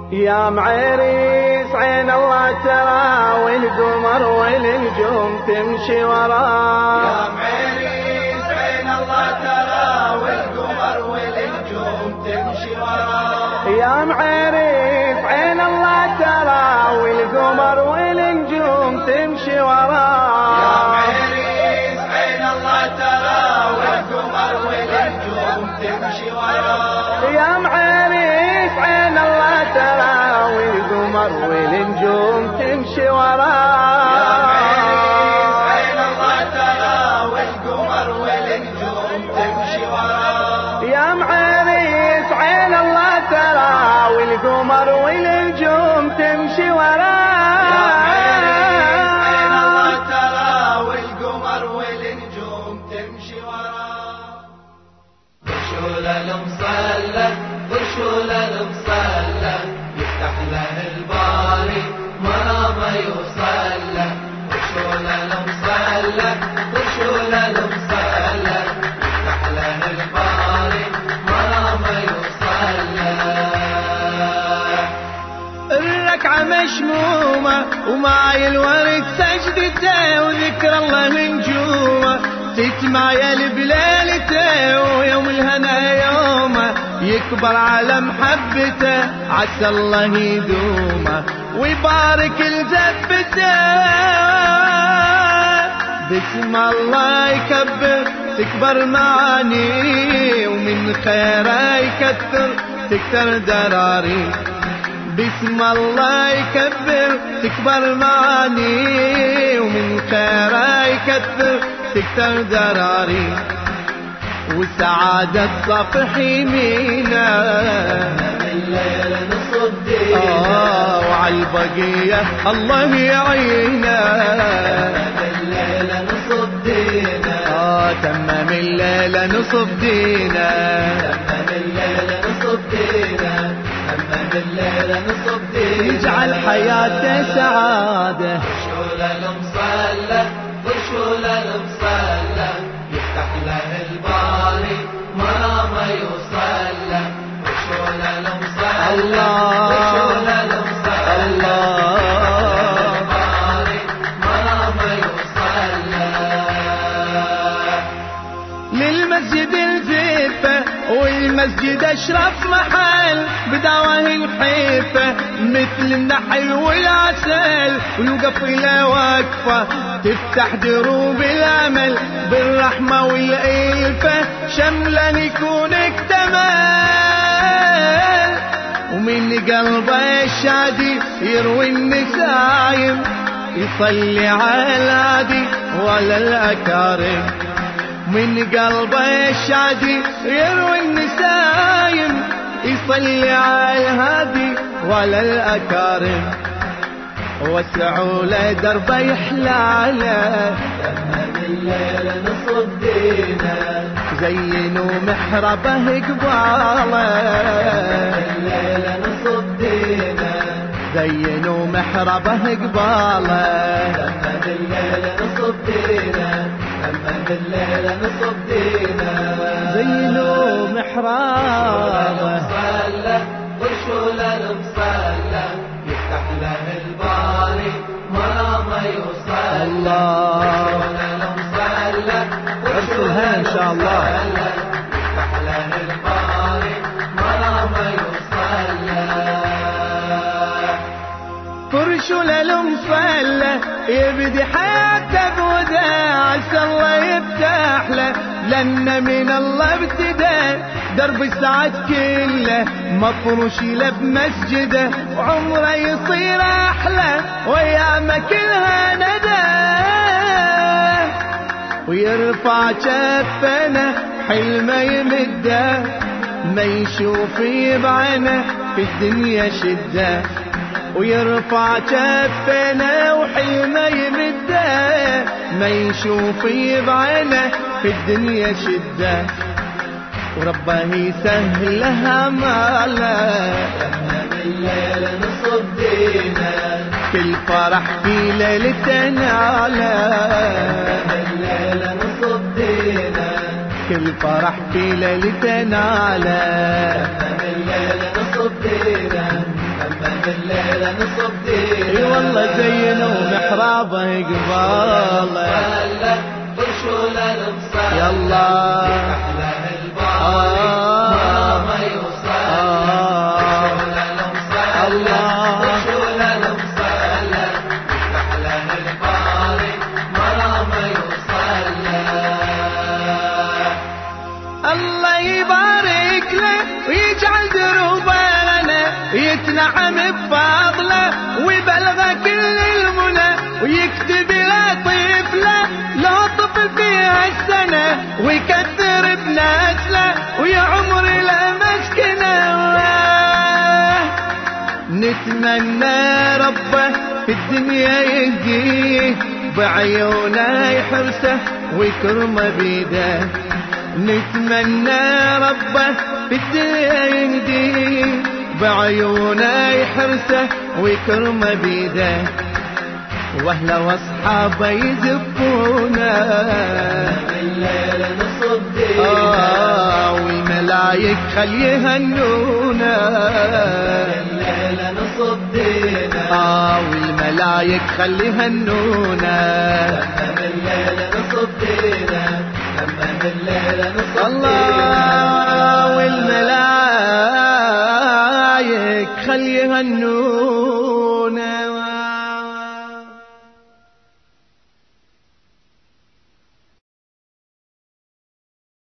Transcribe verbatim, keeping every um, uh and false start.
يا معريس عين الله ترى والقمر والنجوم تمشي وراه. يا معريس عين الله ترى والقمر والنجوم تمشي وراه. يا معريس عين الله ترى والقمر والنجوم تمشي وراه. يا معريس عين الله ترى والقمر والنجوم تمشي وراه. يا معريس عين الله ترى والقمر والنجوم تمشي وراه. يا معريس عين الله ترى والقمر والنجوم تمشي وراه. يا معريس عين الله ترى والقمر والنجوم تمشي وراه. يا معريس عين الله ترى والقمر والنجوم تمشي وراه. وشول المصلى وشول المصلى يفتح له الباري مرام يصلى. وشول المصلى وشول المصلى يفتح له الباري مرام يصلى. الركعة مشمومة ومعي الورد سجدته وذكر الله نجومه تتمايل بليلته ويوم الهنا يومه يكبر على محبته عسى الله يدومه ويبارك لزبته. بسم الله يكبر تكبر معاني ومن خيره يكثر تكثر دراري. بسم الله يكبر تكبر معاني ومن خيره يكثر تكثر دراري. والسعادة تصفح يمينا الليل نصب دينا آه وعالبقية الله يعينا. الليل نصب دينا آه تمم الليل نصب دينا. تمم الليل نصب دينا تمم الليل نصب دينا. يجعل حياته سعادة. وشول المصلى وشول المصلى يفتح له الباري مرام يصلى. وشول المصلى الله وشول المصلى الله الباري مرام يصلى. للمسجد الزفة والمسجد اشرف محل بدعوه الحيفة مثل النحل والعسل ونوقف الى وقفة تفتح دروب الامل بالرحمة والالفة شملا يكون اكتمل. ومن قلبه الشادي يروي النسايم يصلي على الهادي ولا الاكارم. من قلبه الشادي يروي النسايم يصلي على الهادي ولا الأكارم. وسعوا له دربه يحلاله تمم الليل نصب دينا زينوا محربه قباله. الليل نصب دينا زينوا محربه قباله. تمم الليل نصب دينا تمم الليل نصب دينا. زينوا محربه المصلى وشول المصلى يفتح له الباري مرام يصلى. الله وشول المصلى ارسلها ان شاء الله. يفتح له الباري مرام يصلى. فرش للمصلى يبدي حياته بوداع عسى الله يفتح له لأن من الله ابتدى درب السعد كله مفروش له بمسجده وعمره يصير أحلى وياما كلها ندى. ويرفع شفنه حلمه يمده ما يشوف بعينه في الدنيا شده. ويرفع كفنا وحلمه يمده ما يشوف بعينه في الدنيا شده. وربه يسهل لها ماله تمم الليل نصب دينا كل فرح في ليلة ناله. تمم الليل نصب دينا كل فرح في ليلة ناله. تمم الليل نصب دينا تمم الليلة نصب دينا اي والله زينوا محرابه قباله فرشوا للمصلى يلا أحلى الباري ما يوصل فرشوا للمصلى فرشوا للمصلى أحلى الباري ما يوصل الله يبارك له ويجعل دروبنا يتنعم بفضله ويبلغ كل المنى ويكتب له طفله لو طفل فيها السنة ويكثر بنسله ويا عمر له مسكنه. نتمنى ربه في الدنيا يهديه بعيونه يحرسه ويكرمه بيده. نتمنى ربه في الدنيا يهديه بعيونه يحرسه ويكرمه بيده. واهله واصحابه يزفونه الليلة نصب دينا آه والملايك خل يهنونه الليلة نصب دينا آه والملايك خل يهنونه الليلة نصب دينا الليلة نصب الله والملايك خل يهنونه.